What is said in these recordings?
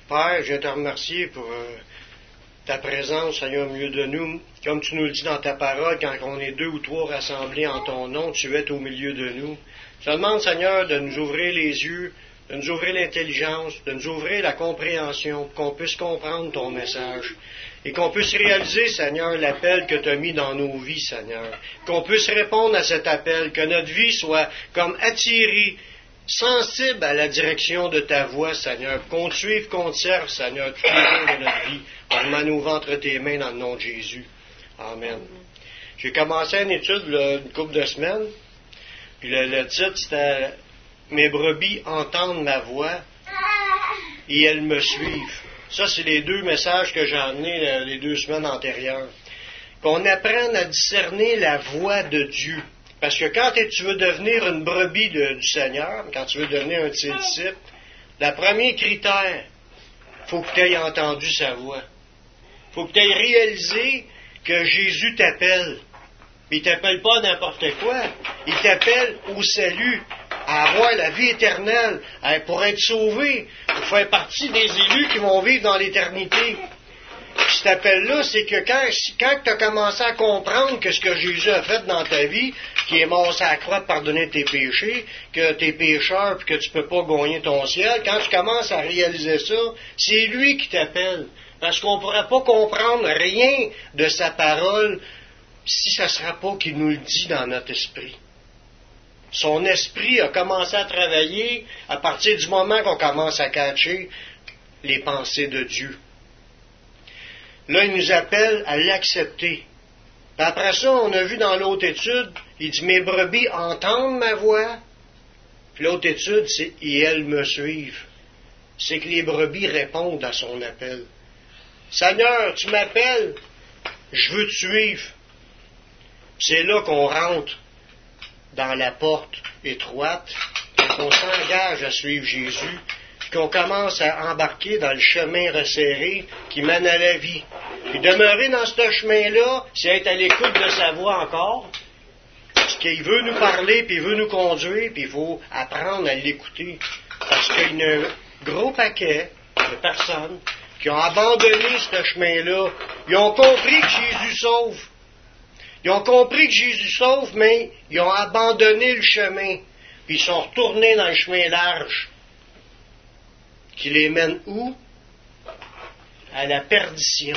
Père, je te remercie pour ta présence, Seigneur, au milieu de nous. Comme tu nous le dis dans ta parole, quand on est 2 ou 3 rassemblés en ton nom, tu es au milieu de nous. Je te demande, Seigneur, de nous ouvrir les yeux, de nous ouvrir l'intelligence, de nous ouvrir la compréhension, pour qu'on puisse comprendre ton message. Et qu'on puisse réaliser, Seigneur, l'appel que tu as mis dans nos vies, Seigneur. Qu'on puisse répondre à cet appel, que notre vie soit comme attirée, sensible à la direction de ta voix, Seigneur. Qu'on te suive, qu'on te serve, Seigneur, tous les jours de notre vie. On met nos ventres entre tes mains dans le nom de Jésus. Amen. J'ai commencé une étude une couple de semaines, puis le titre, c'était « Mes brebis entendent ma voix et elles me suivent ». Ça, c'est les 2 messages que j'ai emmenés les 2 semaines antérieures. Qu'on apprenne à discerner la voix de Dieu. Parce que quand tu veux devenir une brebis du Seigneur, quand tu veux devenir un de ses disciples, le premier critère, il faut que tu aies entendu sa voix. Il faut que tu aies réalisé que Jésus t'appelle. Il ne t'appelle pas n'importe quoi. Il t'appelle au salut, à avoir la vie éternelle, pour être sauvé, pour faire partie des élus qui vont vivre dans l'éternité. Puis cet appel-là, c'est que quand tu as commencé à comprendre que ce que Jésus a fait dans ta vie, qui est mort sur la croix de pardonner tes péchés, que tu es pécheur et que tu ne peux pas gagner ton ciel, quand tu commences à réaliser ça, c'est lui qui t'appelle. Parce qu'on ne pourra pas comprendre rien de sa parole si ça ne sera pas qu'il nous le dit dans notre esprit. Son esprit a commencé à travailler à partir du moment qu'on commence à catcher les pensées de Dieu. Là, il nous appelle à l'accepter. Puis après ça, on a vu dans l'autre étude, il dit « Mes brebis entendent ma voix ». Puis l'autre étude, c'est « Et elles me suivent ». C'est que les brebis répondent à son appel. « Seigneur, tu m'appelles, je veux te suivre ». C'est là qu'on rentre dans la porte étroite, qu'on s'engage à suivre Jésus, qu'on commence à embarquer dans le chemin resserré qui mène à la vie. Puis demeurer dans ce chemin-là, c'est être à l'écoute de sa voix encore, parce qu'il veut nous parler, puis il veut nous conduire, puis il faut apprendre à l'écouter. Parce qu'il y a un gros paquet de personnes qui ont abandonné ce chemin-là. Ils ont compris que Jésus sauve. Ils ont compris que Jésus sauve, mais ils ont abandonné le chemin. Puis ils sont retournés dans le chemin large. Qui les mène où? À la perdition.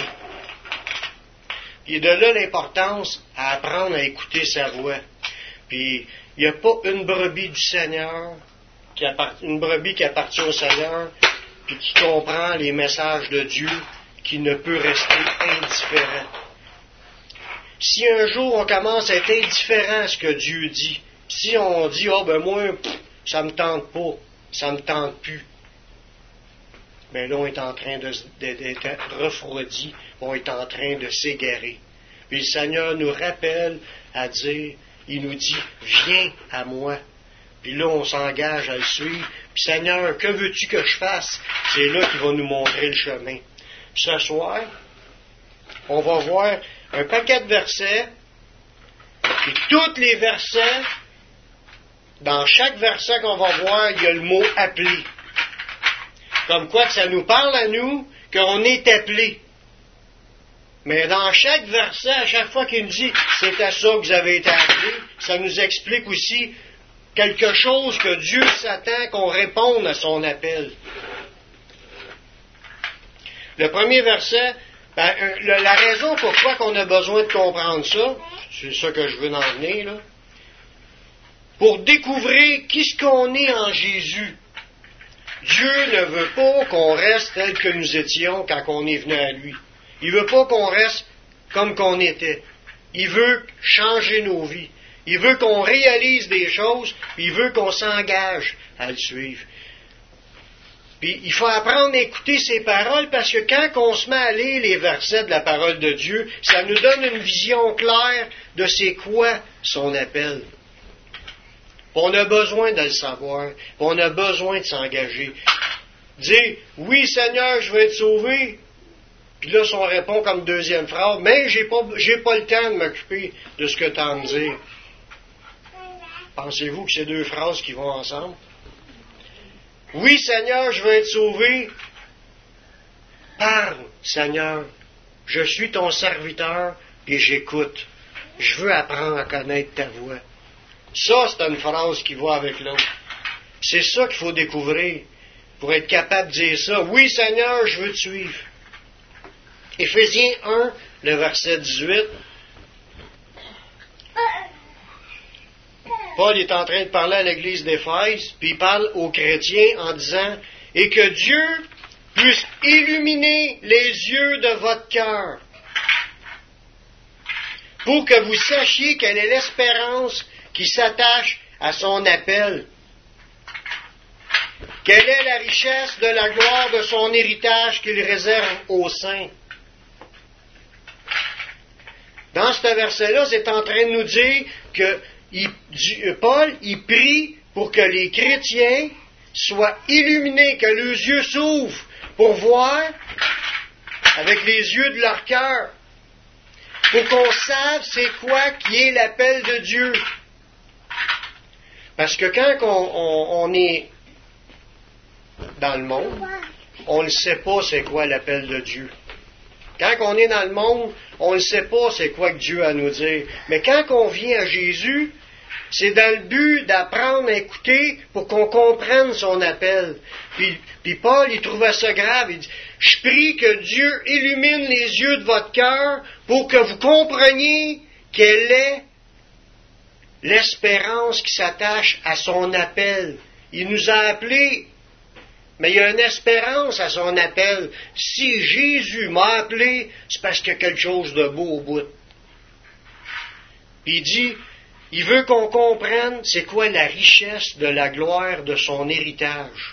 Et de là l'importance à apprendre à écouter sa voix. Puis il n'y a pas une brebis du Seigneur, une brebis qui appartient au Seigneur, puis qui comprend les messages de Dieu, qui ne peut rester indifférent. Si un jour on commence à être indifférent à ce que Dieu dit, si on dit « Ah ben moi, ça me tente pas, ça me tente plus », bien là, on est en train d'être refroidi, on est en train de s'égarer. Puis le Seigneur nous rappelle à dire, il nous dit, viens à moi. Puis là, on s'engage à le suivre. Puis Seigneur, que veux-tu que je fasse? C'est là qu'il va nous montrer le chemin. Puis ce soir, on va voir un paquet de versets. Puis tous les versets, dans chaque verset qu'on va voir, il y a le mot appelé. Comme quoi que ça nous parle à nous qu'on est appelé. Mais dans chaque verset, à chaque fois qu'il nous dit « c'est à ça que vous avez été appelés », ça nous explique aussi quelque chose que Dieu s'attend qu'on réponde à son appel. Le premier verset, la raison pourquoi qu'on a besoin de comprendre ça, c'est ça que je veux en venir, là, pour découvrir qui ce qu'on est en Jésus. Dieu ne veut pas qu'on reste tel que nous étions quand on est venu à lui. Il ne veut pas qu'on reste comme qu'on était. Il veut changer nos vies. Il veut qu'on réalise des choses, puis il veut qu'on s'engage à le suivre. Puis il faut apprendre à écouter ses paroles, parce que quand on se met à lire les versets de la parole de Dieu, ça nous donne une vision claire de c'est quoi son appel. On a besoin de le savoir. On a besoin de s'engager. Dire, oui Seigneur, je veux être sauvé. Puis là, si on répond comme deuxième phrase, mais j'ai pas le temps de m'occuper de ce que tu as à me dire. Pensez-vous que c'est 2 phrases qui vont ensemble? Oui Seigneur, je veux être sauvé. Parle, Seigneur. Je suis ton serviteur et j'écoute. Je veux apprendre à connaître ta voix. Ça, c'est une phrase qui va avec l'autre. C'est ça qu'il faut découvrir pour être capable de dire ça. Oui, Seigneur, je veux te suivre. Éphésiens 1, le verset 18. Paul est en train de parler à l'église d'Éphèse, puis il parle aux chrétiens en disant « Et que Dieu puisse illuminer les yeux de votre cœur, pour que vous sachiez quelle est l'espérance qui s'attache à son appel. Quelle est la richesse de la gloire de son héritage qu'il réserve aux saints. » Dans ce verset-là, c'est en train de nous dire que Paul, il prie pour que les chrétiens soient illuminés, que leurs yeux s'ouvrent pour voir avec les yeux de leur cœur, pour qu'on sache c'est quoi qui est l'appel de Dieu. Parce que quand on est dans le monde, on ne sait pas c'est quoi l'appel de Dieu. Quand on est dans le monde, on ne sait pas c'est quoi que Dieu a à nous dire. Mais quand on vient à Jésus, c'est dans le but d'apprendre à écouter pour qu'on comprenne son appel. Puis Paul, il trouvait ça grave. Il dit, je prie que Dieu illumine les yeux de votre cœur pour que vous compreniez quelle est l'espérance qui s'attache à son appel. Il nous a appelés, mais il y a une espérance à son appel. Si Jésus m'a appelé, c'est parce qu'il y a quelque chose de beau au bout. Puis il dit, il veut qu'on comprenne c'est quoi la richesse de la gloire de son héritage.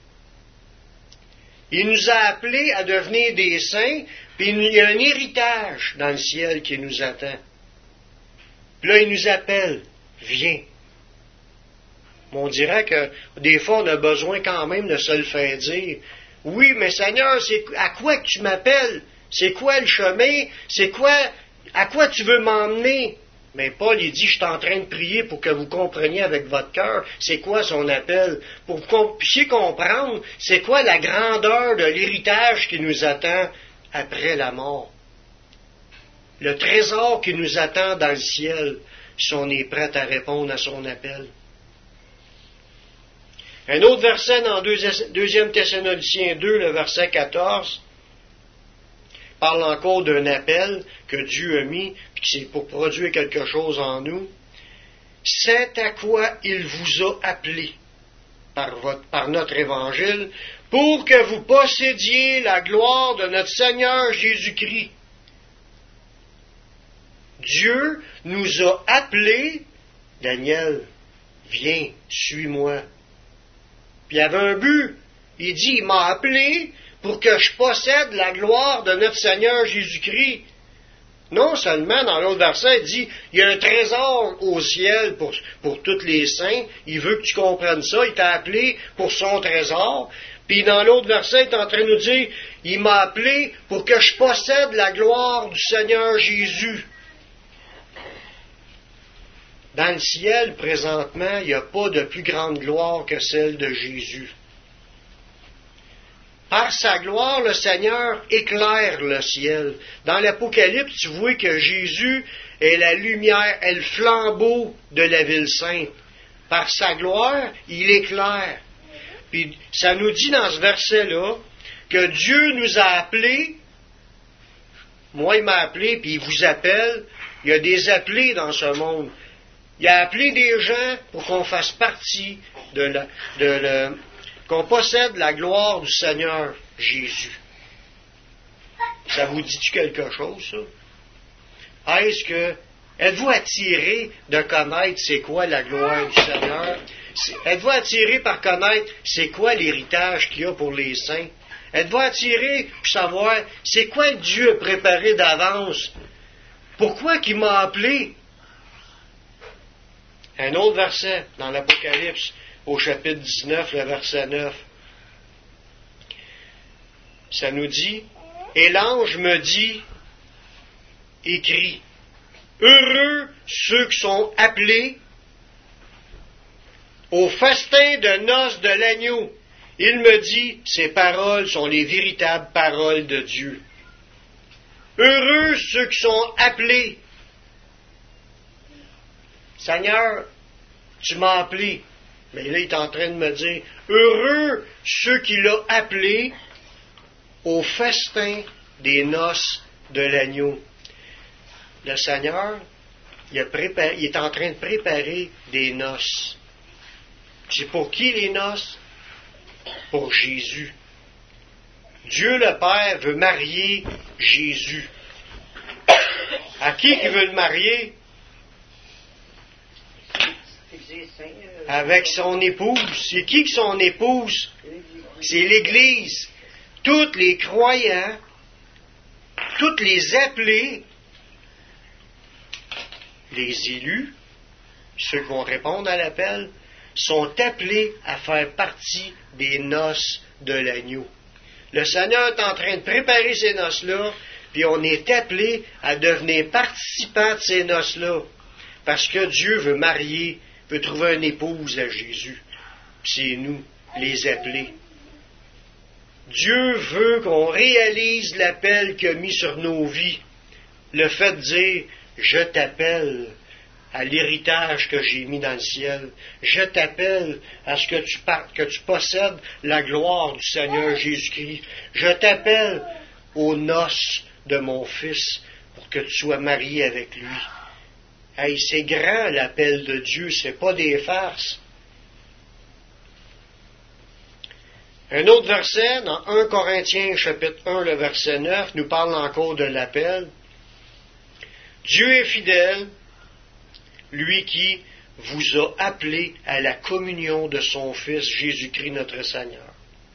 Il nous a appelés à devenir des saints, puis il y a un héritage dans le ciel qui nous attend. Puis là, il nous appelle, viens. Mais on dirait que des fois, on a besoin quand même de se le faire dire. Oui, mais Seigneur, c'est à quoi que tu m'appelles? C'est quoi le chemin? À quoi tu veux m'emmener? Mais Paul, il dit, je suis en train de prier pour que vous compreniez avec votre cœur c'est quoi son appel, pour que vous puissiez comprendre c'est quoi la grandeur de l'héritage qui nous attend après la mort. Le trésor qui nous attend dans le ciel, si on est prêt à répondre à son appel. Un autre verset dans 2 Thessaloniciens 2, le verset 14, parle encore d'un appel que Dieu a mis, puis que c'est pour produire quelque chose en nous. C'est à quoi il vous a appelé par notre évangile, pour que vous possédiez la gloire de notre Seigneur Jésus-Christ. Dieu nous a appelés, Daniel, viens, suis-moi. Puis il y avait un but. Il dit, il m'a appelé pour que je possède la gloire de notre Seigneur Jésus-Christ. Non seulement, dans l'autre verset, il dit, il y a un trésor au ciel pour tous les saints. Il veut que tu comprennes ça. Il t'a appelé pour son trésor. Puis dans l'autre verset, il est en train de nous dire, il m'a appelé pour que je possède la gloire du Seigneur Jésus. Dans le ciel, présentement, il n'y a pas de plus grande gloire que celle de Jésus. Par sa gloire, le Seigneur éclaire le ciel. Dans l'Apocalypse, tu vois que Jésus est la lumière, est le flambeau de la ville sainte. Par sa gloire, il éclaire. Puis ça nous dit dans ce verset-là que Dieu nous a appelés. Moi, il m'a appelé, puis il vous appelle. Il y a des appelés dans ce monde. Il a appelé des gens pour qu'on fasse partie qu'on possède la gloire du Seigneur Jésus. Ça vous dit-tu quelque chose, ça? Êtes-vous attiré de connaître c'est quoi la gloire du Seigneur? Êtes-vous attiré par connaître c'est quoi l'héritage qu'il y a pour les saints? Êtes-vous attiré pour savoir c'est quoi Dieu a préparé d'avance? Pourquoi qu'il m'a appelé? Un autre verset dans l'Apocalypse, au chapitre 19, le verset 9. Ça nous dit, et l'ange me dit, écrit, heureux ceux qui sont appelés au festin de noces de l'agneau. Il me dit, ces paroles sont les véritables paroles de Dieu. Heureux ceux qui sont appelés. Seigneur, tu m'as appelé. Mais là, il est en train de me dire, heureux ceux qui l'ont appelé au festin des noces de l'agneau. Le Seigneur, il est en train de préparer des noces. C'est pour qui les noces? Pour Jésus. Dieu le Père veut marier Jésus. À qui il veut le marier? Avec son épouse. C'est qui que son épouse? C'est l'Église. Tous les croyants, tous les appelés, les élus, ceux qui vont répondre à l'appel, sont appelés à faire partie des noces de l'agneau. Le Seigneur est en train de préparer ces noces-là, puis on est appelé à devenir participants de ces noces-là, parce que Dieu veut marier, veut trouver une épouse à Jésus. C'est nous, les appelés. Dieu veut qu'on réalise l'appel qu'il a mis sur nos vies. Le fait de dire, je t'appelle à l'héritage que j'ai mis dans le ciel. Je t'appelle à ce que tu possèdes la gloire du Seigneur Jésus-Christ. Je t'appelle aux noces de mon Fils pour que tu sois marié avec lui. Hey, c'est grand l'appel de Dieu, c'est pas des farces. Un autre verset, dans 1 Corinthiens chapitre 1, le verset 9, nous parle encore de l'appel. Dieu est fidèle, lui qui vous a appelé à la communion de son Fils Jésus-Christ notre Seigneur.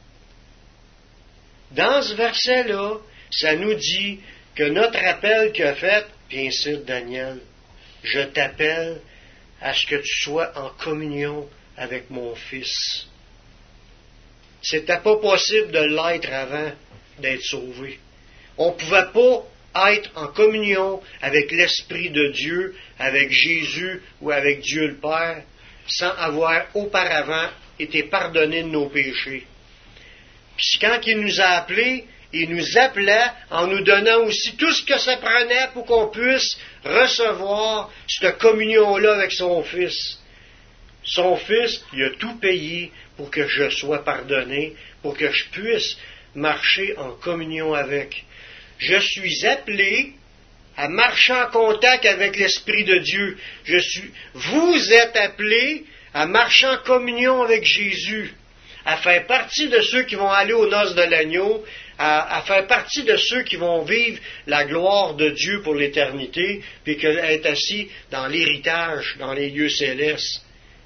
Dans ce verset-là, ça nous dit que notre appel qu'a fait, bien sûr Daniel, je t'appelle à ce que tu sois en communion avec mon Fils. C'était pas possible de l'être avant d'être sauvé. On ne pouvait pas être en communion avec l'Esprit de Dieu, avec Jésus ou avec Dieu le Père, sans avoir auparavant été pardonné de nos péchés. Puis quand il nous a appelés, il nous appelait en nous donnant aussi tout ce que ça prenait pour qu'on puisse recevoir cette communion-là avec son Fils. Son Fils, il a tout payé pour que je sois pardonné, pour que je puisse marcher en communion avec. Je suis appelé à marcher en contact avec l'Esprit de Dieu. Vous êtes appelés à marcher en communion avec Jésus, à faire partie de ceux qui vont aller aux noces de l'agneau, à faire partie de ceux qui vont vivre la gloire de Dieu pour l'éternité, puis être assis dans l'héritage, dans les lieux célestes.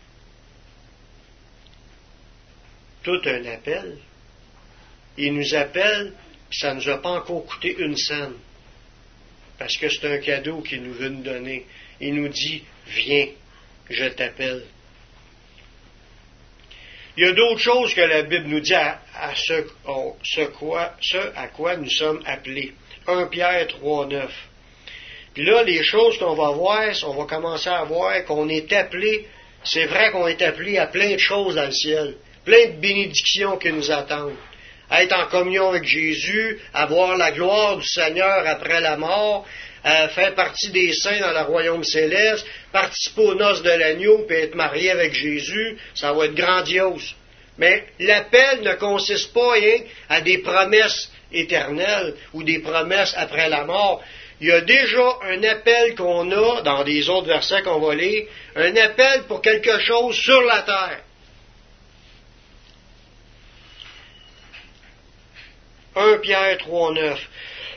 Tout un appel. Il nous appelle, puis ça ne nous a pas encore coûté une scène. Parce que c'est un cadeau qu'il nous veut nous donner. Il nous dit, viens, je t'appelle. Il y a d'autres choses que la Bible nous dit à ce à quoi nous sommes appelés. 1 Pierre 3, 9. Puis là, les choses qu'on va voir, on va commencer à voir qu'on est appelé, c'est vrai qu'on est appelé à plein de choses dans le ciel, plein de bénédictions qui nous attendent. Être en communion avec Jésus, avoir la gloire du Seigneur après la mort, faire partie des saints dans le royaume céleste, participer aux noces de l'agneau, puis être marié avec Jésus, ça va être grandiose. Mais l'appel ne consiste pas à des promesses éternelles ou des promesses après la mort. Il y a déjà un appel qu'on a, dans des autres versets qu'on va lire, un appel pour quelque chose sur la terre. 1 Pierre 3, 9.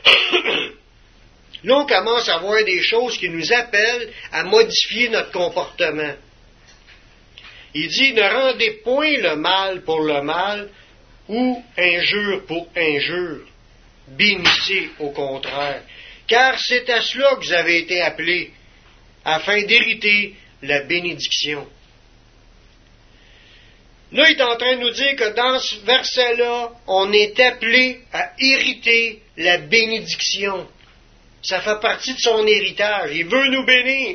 Là, on commence à voir des choses qui nous appellent à modifier notre comportement. Il dit, ne rendez point le mal pour le mal ou injure pour injure. Bénissez au contraire. Car c'est à cela que vous avez été appelés, afin d'hériter la bénédiction. Là, il est en train de nous dire que dans ce verset-là, on est appelé à hériter la bénédiction. Ça fait partie de son héritage. Il veut nous bénir.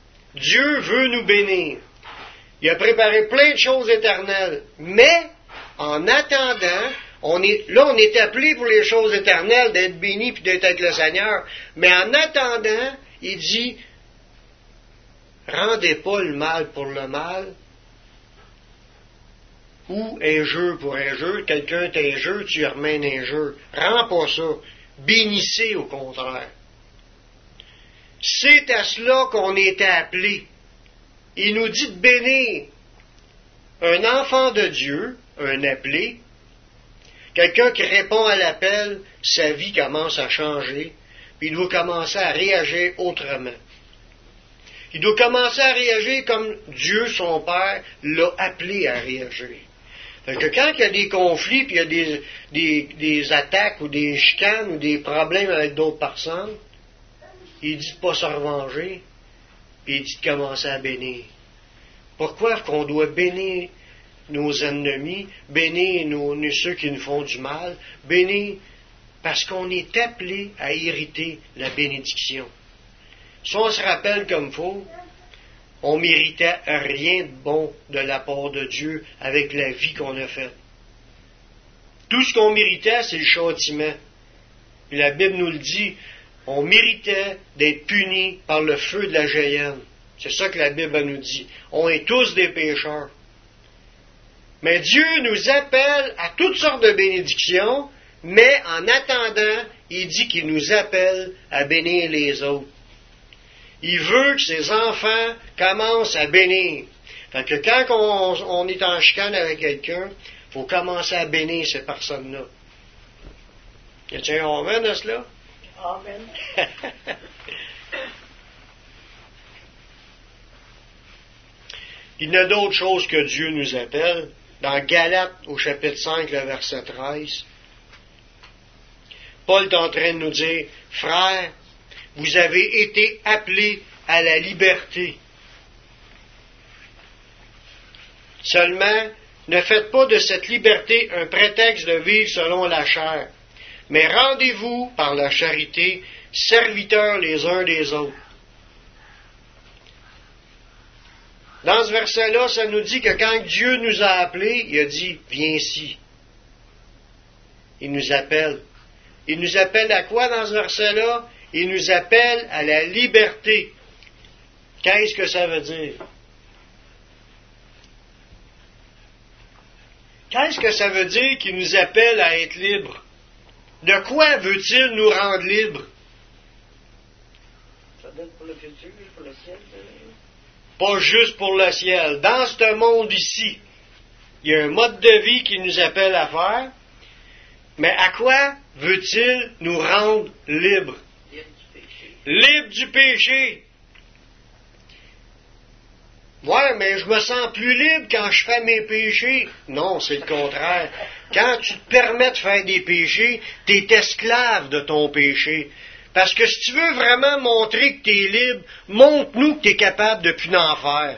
Dieu veut nous bénir. Il a préparé plein de choses éternelles. Mais, en attendant, on est appelé pour les choses éternelles, d'être béni puis d'être avec le Seigneur. Mais en attendant, il dit, rendez pas le mal pour le mal, ou injure pour injure. Quelqu'un t'injure, tu lui remets une injure. Rends pas ça. Bénissez au contraire. C'est à cela qu'on était appelé. Il nous dit de bénir un enfant de Dieu, un appelé, quelqu'un qui répond à l'appel, sa vie commence à changer, puis il doit commencer à réagir autrement. Il doit commencer à réagir comme Dieu, son Père, l'a appelé à réagir. Fait que quand il y a des conflits, puis il y a des attaques ou des chicanes ou des problèmes avec d'autres personnes, il dit de ne pas se revenger, puis il dit de commencer à bénir. Pourquoi qu'on doit bénir nos ennemis, bénir ceux qui nous font du mal, bénir parce qu'on est appelé à hériter la bénédiction. Si on se rappelle comme il faut, on méritait rien de bon de la part de Dieu avec la vie qu'on a faite. Tout ce qu'on méritait, c'est le châtiment. Puis la Bible nous le dit, on méritait d'être punis par le feu de la géhenne. C'est ça que la Bible nous dit. On est tous des pécheurs. Mais Dieu nous appelle à toutes sortes de bénédictions, mais en attendant, il dit qu'il nous appelle à bénir les autres. Il veut que ses enfants commencent à bénir. Fait que quand on est en chicane avec quelqu'un, il faut commencer à bénir ces personnes-là. Y a-t-il un amen à cela? Amen. Il y a d'autres choses que Dieu nous appelle. Dans Galates, au chapitre 5, le verset 13, Paul est en train de nous dire, « Frères, vous avez été appelés à la liberté. Seulement, ne faites pas de cette liberté un prétexte de vivre selon la chair, mais rendez-vous par la charité, serviteurs les uns des autres. » Dans ce verset-là, ça nous dit que quand Dieu nous a appelés, il a dit, « Viens ici. » Il nous appelle. Il nous appelle à quoi dans ce verset-là? Il nous appelle à la liberté. Qu'est-ce que ça veut dire? Qu'est-ce que ça veut dire qu'il nous appelle à être libres? De quoi veut-il nous rendre libres? Ça donne pour le futur, pour le ciel. Pas juste pour le ciel. Dans ce monde ici, il y a un mode de vie qui nous appelle à faire. Mais à quoi veut-il nous rendre libres? Libre du péché. Libre du péché. Ouais, mais je me sens plus libre quand je fais mes péchés. Non, c'est le contraire. Quand tu te permets de faire des péchés, tu es esclave de ton péché. Parce que si tu veux vraiment montrer que tu es libre, montre-nous que tu es capable de plus en faire.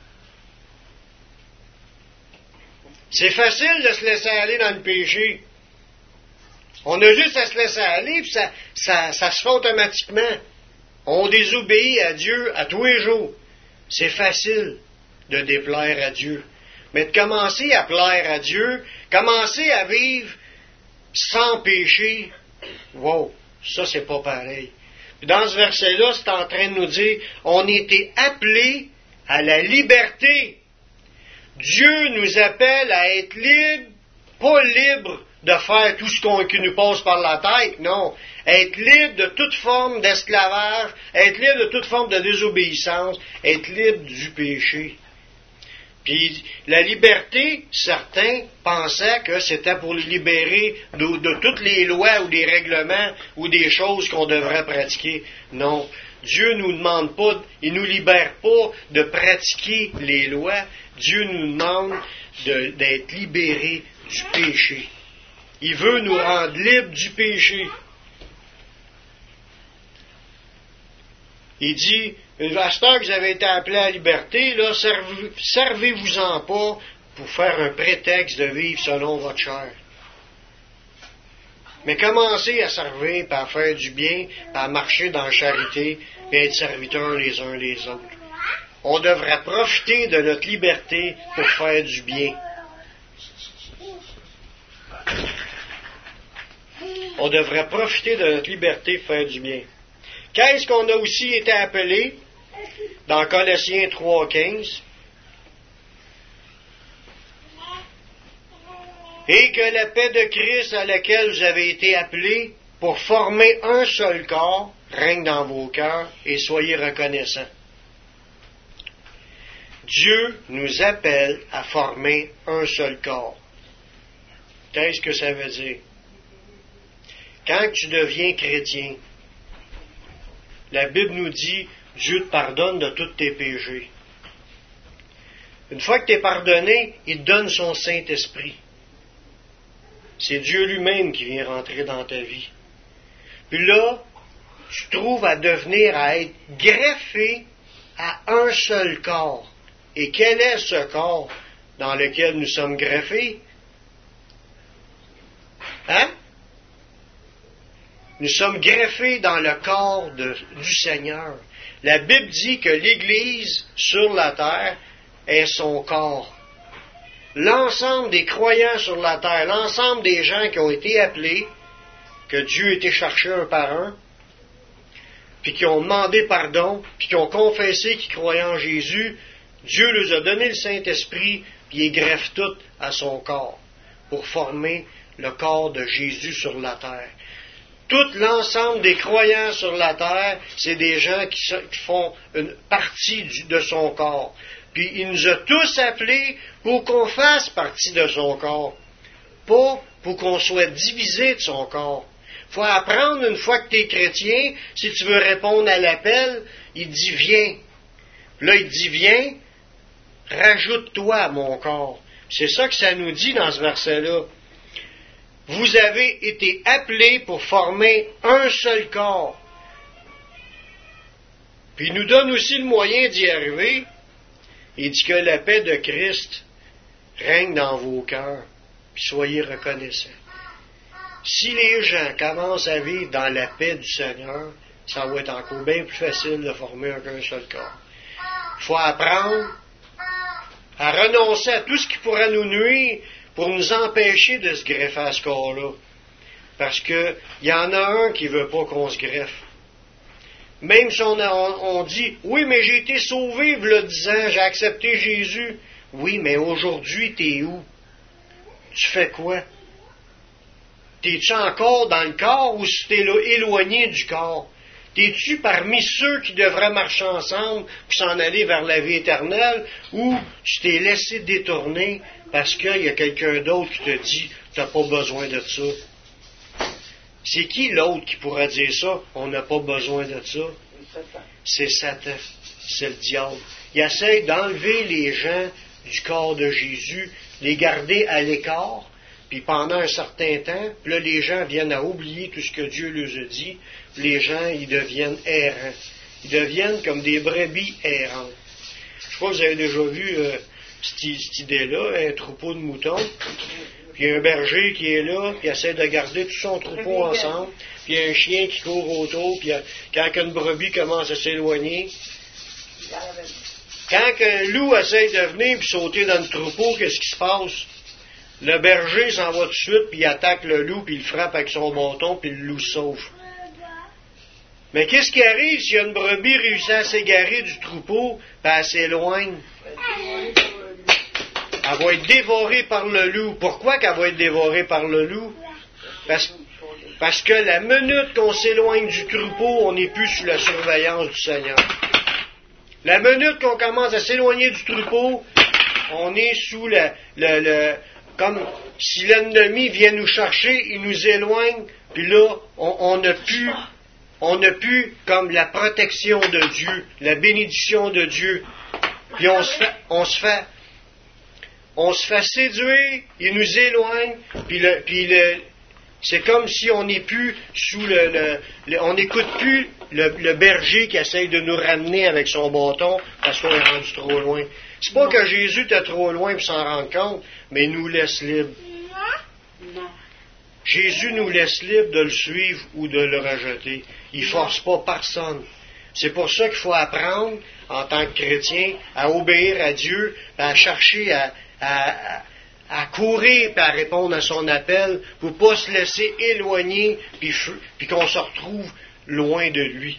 C'est facile de se laisser aller dans le péché. On a juste à se laisser aller, puis ça se fait automatiquement. On désobéit à Dieu à tous les jours. C'est facile de déplaire à Dieu. Mais de commencer à plaire à Dieu, commencer à vivre sans péché, wow, ça c'est pas pareil. Puis dans ce verset-là, c'est en train de nous dire, on était appelés à la liberté. Dieu nous appelle à être libres, pas libres de faire tout ce qui nous passe par la tête, non. Être libre de toute forme d'esclavage, être libre de toute forme de désobéissance, être libre du péché. Puis la liberté, certains pensaient que c'était pour les libérer de toutes les lois ou des règlements ou des choses qu'on devrait pratiquer. Non. Dieu nous demande pas, il nous libère pas de pratiquer les lois. Dieu nous demande d'être libérés du péché. Il veut nous rendre libres du péché. Il dit, à ce temps que vous avez été appelés à la liberté, là, servez-vous-en pas pour faire un prétexte de vivre selon votre chair. Mais commencez à servir, puis à faire du bien, puis à marcher dans la charité, puis à être serviteurs les uns les autres. On devrait profiter de notre liberté pour faire du bien. on devrait profiter de notre liberté pour faire du bien. Qu'est-ce qu'on a aussi été appelé dans Colossiens 3,15? Et que la paix de Christ à laquelle vous avez été appelés pour former un seul corps règne dans vos cœurs et soyez reconnaissants. Dieu nous appelle à former un seul corps. Qu'est-ce que ça veut dire? Quand tu deviens chrétien, la Bible nous dit, Dieu te pardonne de tous tes péchés. Une fois que tu es pardonné, il te donne son Saint-Esprit. C'est Dieu lui-même qui vient rentrer dans ta vie. Puis là, tu trouves à devenir, à être greffé à un seul corps. Et quel est ce corps dans lequel nous sommes greffés? Hein? Nous sommes greffés dans le corps du Seigneur. La Bible dit que l'Église sur la terre est son corps. L'ensemble des croyants sur la terre, l'ensemble des gens qui ont été appelés, que Dieu a été chercher un par un, puis qui ont demandé pardon, puis qui ont confessé qu'ils croyaient en Jésus, Dieu leur a donné le Saint-Esprit, puis il greffe tout à son corps, pour former le corps de Jésus sur la terre. Tout l'ensemble des croyants sur la terre, c'est des gens qui font une partie de son corps. Puis il nous a tous appelés pour qu'on fasse partie de son corps, pas pour qu'on soit divisé de son corps. Il faut apprendre, une fois que tu es chrétien, si tu veux répondre à l'appel, il dit viens. Là, il dit viens, rajoute-toi à mon corps. C'est ça que ça nous dit dans ce verset-là. Vous avez été appelés pour former un seul corps. Puis il nous donne aussi le moyen d'y arriver. Il dit que la paix de Christ règne dans vos cœurs, puis soyez reconnaissants. Si les gens commencent à vivre dans la paix du Seigneur, ça va être encore bien plus facile de former un seul corps. Il faut apprendre à renoncer à tout ce qui pourrait nous nuire pour nous empêcher de se greffer à ce corps-là. Parce qu'il y en a un qui ne veut pas qu'on se greffe. Même si on dit, oui, mais j'ai été sauvé, v'là 10 ans, j'ai accepté Jésus. Oui, mais aujourd'hui, t'es où? Tu fais quoi? T'es-tu encore dans le corps ou si t'es éloigné du corps? T'es-tu parmi ceux qui devraient marcher ensemble pour s'en aller vers la vie éternelle ou tu t'es laissé détourner parce qu'il y a quelqu'un d'autre qui te dit, t'as pas besoin de ça? C'est qui l'autre qui pourra dire ça? On n'a pas besoin de ça. C'est Satan. C'est le diable. Il essaie d'enlever les gens du corps de Jésus, les garder à l'écart, puis pendant un certain temps, puis là, les gens viennent à oublier tout ce que Dieu leur a dit. Les gens, ils deviennent errants. Ils deviennent comme des brebis errantes. Je crois que vous avez déjà vu cette idée-là, un troupeau de moutons. Puis il y a un berger qui est là, puis il essaie de garder tout son troupeau ensemble. Puis il y a un chien qui court autour, puis quand une brebis commence à s'éloigner, quand un loup essaie de venir puis sauter dans le troupeau, qu'est-ce qui se passe? Le berger s'en va tout de suite, puis il attaque le loup, puis il le frappe avec son bâton, puis le loup se sauve. Mais qu'est-ce qui arrive si une brebis réussit à s'égarer du troupeau, puis elle s'éloigne? Elle va être dévorée par le loup. Pourquoi qu'elle va être dévorée par le loup? Parce que la minute qu'on s'éloigne du troupeau, on n'est plus sous la surveillance du Seigneur. La minute qu'on commence à s'éloigner du troupeau, on est sous comme si l'ennemi vient nous chercher, il nous éloigne, puis là, on n'a plus comme la protection de Dieu, la bénédiction de Dieu. Puis on se fait séduire, il nous éloigne, puis c'est comme si on n'est plus sous on n'écoute plus le berger qui essaye de nous ramener avec son bâton parce qu'on est rendu trop loin. C'est pas que Jésus était trop loin pour s'en rendre compte, mais il nous laisse libres. Non. Jésus nous laisse libres de le suivre ou de le rejeter. Il force pas personne. C'est pour ça qu'il faut apprendre, en tant que chrétien, à obéir à Dieu, à chercher à à courir et à répondre à son appel pour ne pas se laisser éloigner puis qu'on se retrouve loin de lui.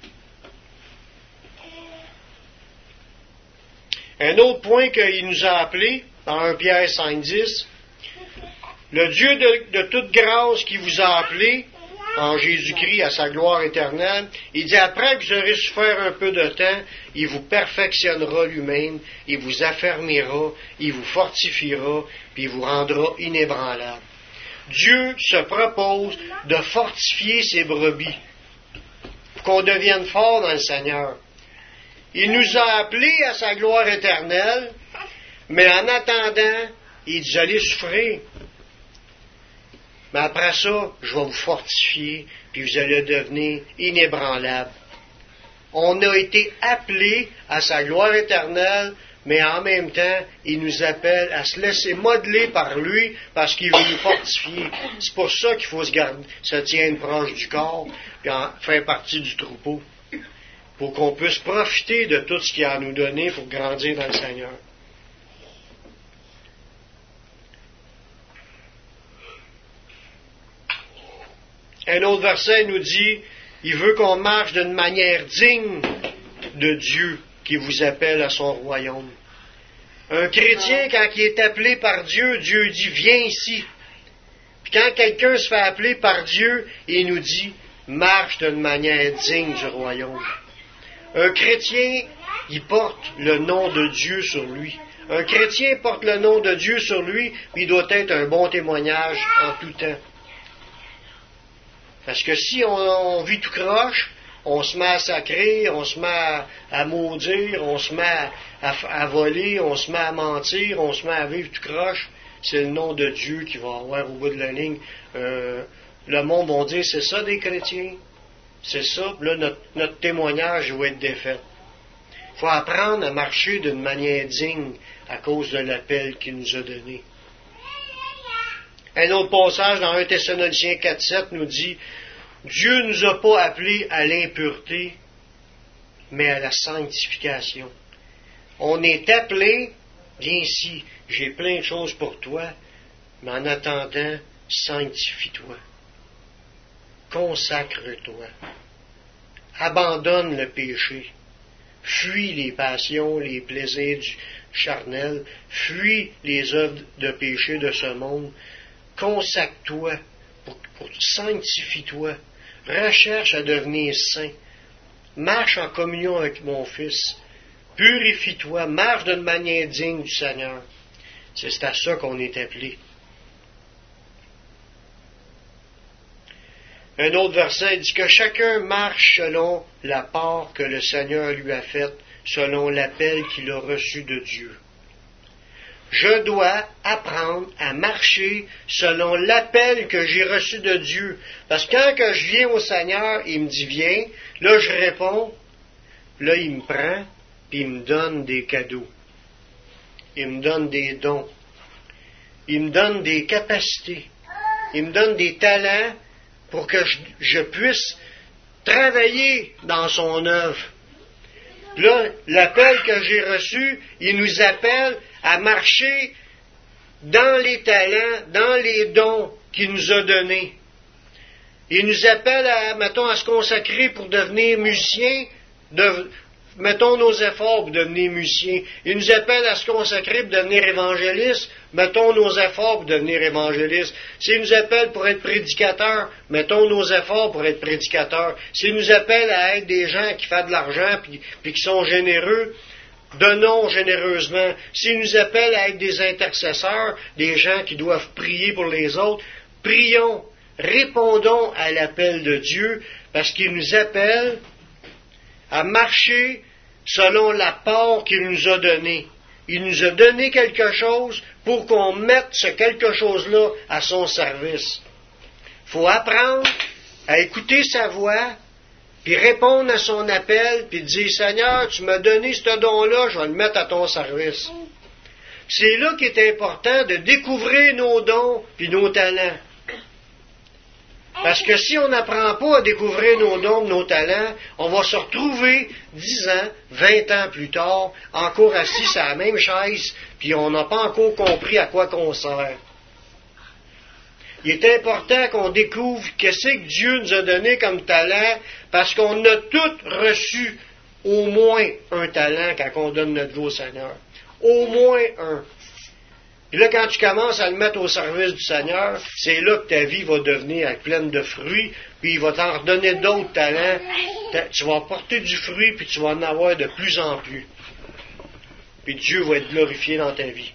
Un autre point qu'il nous a appelé, dans 1 Pierre 5,10, le Dieu de toute grâce qui vous a appelé, en Jésus-Christ, à sa gloire éternelle, il dit, après que vous aurez souffert un peu de temps, il vous perfectionnera lui-même, il vous affermira, il vous fortifiera, puis il vous rendra inébranlable. Dieu se propose de fortifier ses brebis, pour qu'on devienne fort dans le Seigneur. Il nous a appelés à sa gloire éternelle, mais en attendant, il dit, allez souffrir. Mais après ça, je vais vous fortifier, puis vous allez devenir inébranlables. On a été appelés à sa gloire éternelle, mais en même temps, il nous appelle à se laisser modeler par lui, parce qu'il veut nous fortifier. C'est pour ça qu'il faut se tenir proche du corps, puis faire partie du troupeau, pour qu'on puisse profiter de tout ce qu'il a à nous donner pour grandir dans le Seigneur. Un autre verset nous dit, il veut qu'on marche d'une manière digne de Dieu qui vous appelle à son royaume. Un chrétien, quand il est appelé par Dieu, Dieu dit, viens ici. Puis quand quelqu'un se fait appeler par Dieu, il nous dit, marche d'une manière digne du royaume. Un chrétien, il porte le nom de Dieu sur lui. Un chrétien porte le nom de Dieu sur lui, puis il doit être un bon témoignage en tout temps. Parce que si on vit tout croche, on se met à sacrer, on se met à maudire, on se met à voler, on se met à mentir, on se met à vivre tout croche, c'est le nom de Dieu qui va avoir au bout de la ligne. Le monde va dire, c'est ça des chrétiens? C'est ça? Là, notre témoignage va être défait. Il faut apprendre à marcher d'une manière digne à cause de l'appel qu'il nous a donné. Un autre passage dans 1 Thessaloniciens 4,7 nous dit, Dieu ne nous a pas appelés à l'impureté, mais à la sanctification. On est appelés, viens ici, j'ai plein de choses pour toi, mais en attendant, sanctifie-toi. Consacre-toi. Abandonne le péché. Fuis les passions, les plaisirs charnels. Fuis les œuvres de péché de ce monde. Consacre-toi, sanctifie-toi, recherche à devenir saint, marche en communion avec mon Fils, purifie-toi, marche d'une manière digne du Seigneur. C'est à ça qu'on est appelé. Un autre verset dit que chacun marche selon la part que le Seigneur lui a faite, selon l'appel qu'il a reçu de Dieu. Je dois apprendre à marcher selon l'appel que j'ai reçu de Dieu. Parce que quand que je viens au Seigneur, il me dit viens, là je réponds, là il me prend, puis il me donne des cadeaux. Il me donne des dons. Il me donne des capacités. Il me donne des talents pour que je puisse travailler dans son œuvre. Là, l'appel que j'ai reçu, il nous appelle à marcher dans les talents, dans les dons qu'il nous a donnés. Il nous appelle à se consacrer pour devenir musicien, mettons nos efforts pour devenir musicien. Il nous appelle à se consacrer pour devenir évangéliste, mettons nos efforts pour devenir évangéliste. S'il nous appelle pour être prédicateur, mettons nos efforts pour être prédicateur. S'il nous appelle à être des gens qui font de l'argent puis qui sont généreux, donnons généreusement. S'il nous appelle à être des intercesseurs, des gens qui doivent prier pour les autres, prions, répondons à l'appel de Dieu, parce qu'il nous appelle à marcher selon la part qu'il nous a donnée. Il nous a donné quelque chose pour qu'on mette ce quelque chose-là à son service. Il faut apprendre à écouter sa voix, puis répondre à son appel, puis dire, Seigneur, tu m'as donné ce don-là, je vais le mettre à ton service. C'est là qu'il est important de découvrir nos dons puis nos talents. Parce que si on n'apprend pas à découvrir nos dons, nos talents, on va se retrouver 10 ans, 20 ans plus tard, encore assis sur la même chaise, puis on n'a pas encore compris à quoi qu'on sert. Il est important qu'on découvre qu'est-ce que Dieu nous a donné comme talent, parce qu'on a tous reçu au moins un talent quand on donne notre vie au Seigneur. Au moins un. Puis là, quand tu commences à le mettre au service du Seigneur, c'est là que ta vie va devenir pleine de fruits, puis il va t'en redonner d'autres talents. Tu vas porter du fruit, puis tu vas en avoir de plus en plus. Puis Dieu va être glorifié dans ta vie.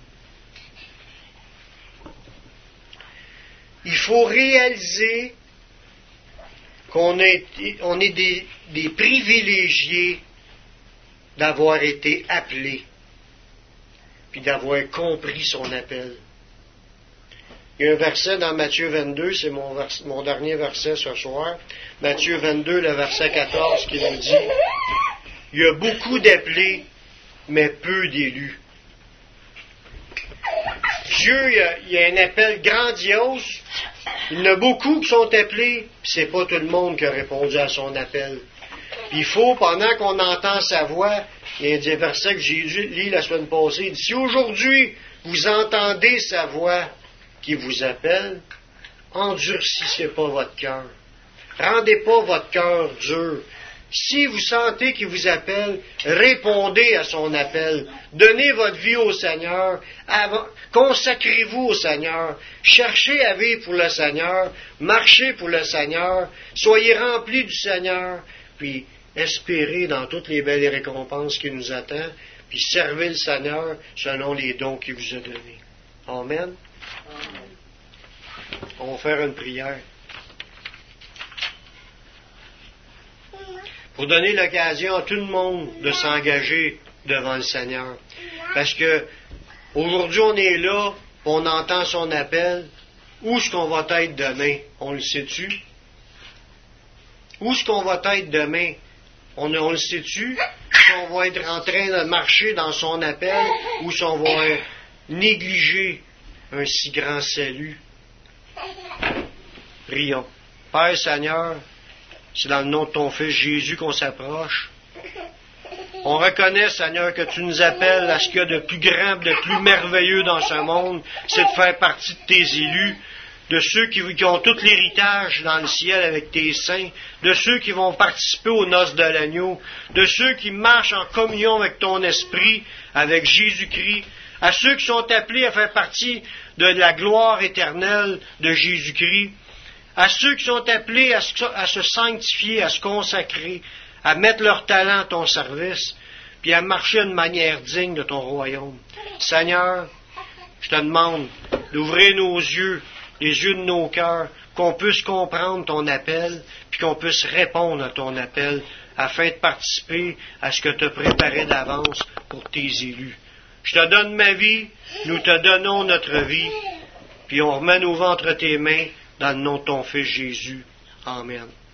Il faut réaliser qu'on est des privilégiés d'avoir été appelés, puis d'avoir compris son appel. Il y a un verset dans Matthieu 22, c'est mon dernier verset ce soir, Matthieu 22, le verset 14, qui nous dit « Il y a beaucoup d'appelés, mais peu d'élus. » Dieu, il y a un appel grandiose, il y en a beaucoup qui sont appelés, puis c'est pas tout le monde qui a répondu à son appel. Puis il faut, pendant qu'on entend sa voix, il y a des versets que j'ai lu la semaine passée, il dit, si aujourd'hui vous entendez sa voix qui vous appelle, endurcissez pas votre cœur. Rendez pas votre cœur dur. Si vous sentez qu'il vous appelle, répondez à son appel. Donnez votre vie au Seigneur. Consacrez-vous au Seigneur. Cherchez à vivre pour le Seigneur. Marchez pour le Seigneur. Soyez remplis du Seigneur. Puis espérez dans toutes les belles récompenses qui nous attendent. Puis servez le Seigneur selon les dons qu'il vous a donnés. Amen. On va faire une prière. Pour donner l'occasion à tout le monde de s'engager devant le Seigneur. Parce que aujourd'hui, on est là, on entend son appel. Où est-ce qu'on va être demain? On le sait-tu? Où est-ce qu'on va être demain? On le sait-tu? Si on va être en train de marcher dans son appel ou si on va négliger un si grand salut? Prions. Père Seigneur, c'est dans le nom de ton Fils Jésus qu'on s'approche. On reconnaît, Seigneur, que tu nous appelles à ce qu'il y a de plus grand, de plus merveilleux dans ce monde, c'est de faire partie de tes élus, de ceux qui ont tout l'héritage dans le ciel avec tes saints, de ceux qui vont participer aux noces de l'agneau, de ceux qui marchent en communion avec ton esprit, avec Jésus-Christ, à ceux qui sont appelés à faire partie de la gloire éternelle de Jésus-Christ, à ceux qui sont appelés à se sanctifier, à se consacrer, à mettre leur talent à ton service, puis à marcher d'une manière digne de ton royaume. Seigneur, je te demande d'ouvrir nos yeux, les yeux de nos cœurs, qu'on puisse comprendre ton appel, puis qu'on puisse répondre à ton appel, afin de participer à ce que tu as préparé d'avance pour tes élus. Je te donne ma vie, nous te donnons notre vie, puis on remet nos vies entre tes mains, dans le nom de ton Fils Jésus. Amen.